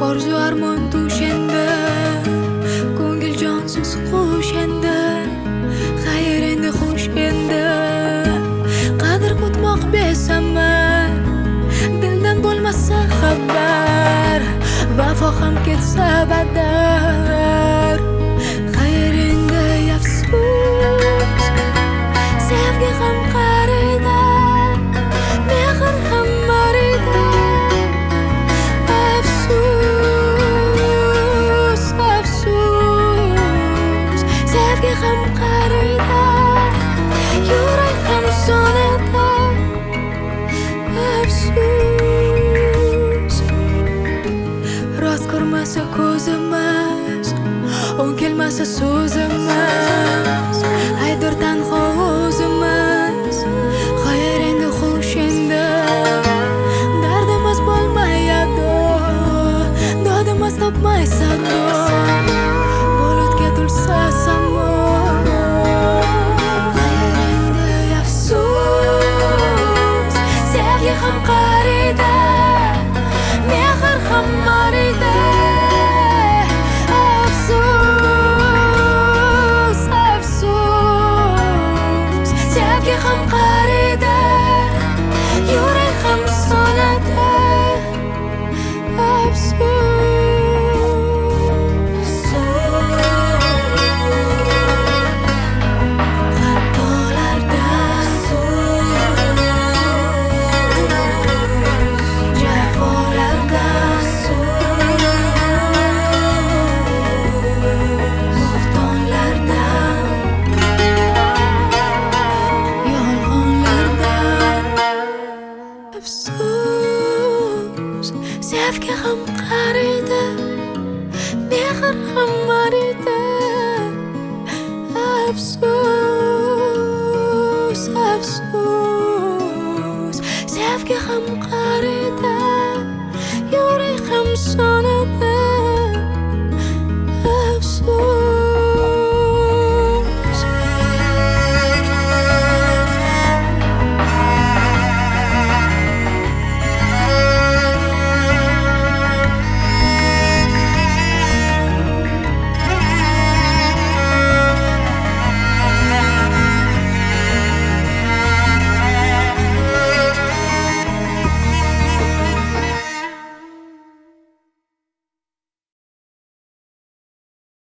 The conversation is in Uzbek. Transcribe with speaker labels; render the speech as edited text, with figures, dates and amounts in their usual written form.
Speaker 1: orzu armon to'shanda, ko'ngil jonsiz qo'shanda, xayr endi xush endi, qadr kutmoq besamar, dildan bo'lmasa xabar, vafo ham ketsa badar. Xayr endi afsus, sevgi ham qarida, mehr ham marida. Afsus, afsus, sevgi ham qarida, yurak ham sonida. Afsus, rost ko'rmasa ko'zimiz, o'ng kelmasa so'zimiz, aydir tanho o'zimiz. Xayr endi xush endi, dardimiz bo'lmayadi, dodimiz topmaysa dod, bulutga to'lsa samo. Xayr endi afsus, sevgi ham qarida, mehr ham marida. Afsus, afsus, sevgi ham qarida, yurak ham sonida. Afsus, sevgi ham qarida, mehr ham marida. Afsus, afsus, sevgi ham qarida, yurak ham son.